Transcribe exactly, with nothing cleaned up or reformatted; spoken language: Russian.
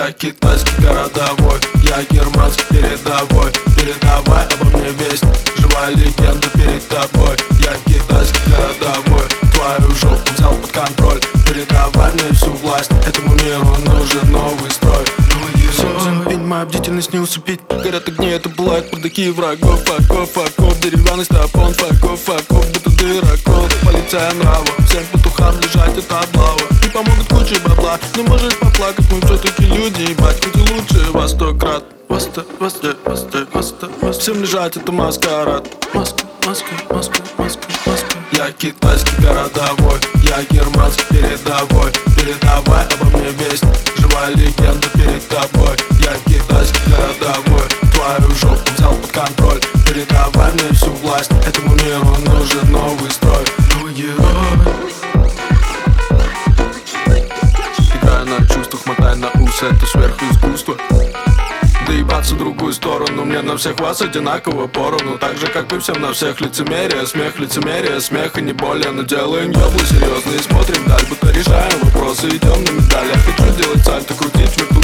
Я китайский городовой, я германский передовой. Передавай обо мне весть, живая легенда перед тобой. Я китайский городовой, твою жопу взял под контроль. Передавай мне всю власть, этому миру нужен новый строй. Моя бдительность не усыпить. Горят огни, это пылает бардаки врагов. Факов, факов, деревянный стапон. Факов, факов, будто дырокол. Полиция нрава, всем петухам лежать это облава. Не помогут куча бабла, не можешь поплакать. Мы все-таки люди, ебать, хоть и лучше во сто крат. Воста, воста, воста, воста, воста. Всем лежать это маскарад. Маска, маска, маска, маска, маска. Я китайский городовой, я германский передовой. Передавай обо мне весть, живая легенда перед тобой. Я китайский городовой, твою жопу взял под контроль. Передавай мне всю власть, этому миру нужен новый строй. Новый герой. Играя на чувствах, мотай на ус, это сверхискусство. Доебаться в другую сторону, мне на всех вас одинаково поровну. Так же, как и всем на всех лицемерие. Смех, лицемерие, смех и не более. Но делаем ёблы серьезно и смотрим вдаль, будто решаем вопросы, идем на медаль. Я хочу делать сальто, крутить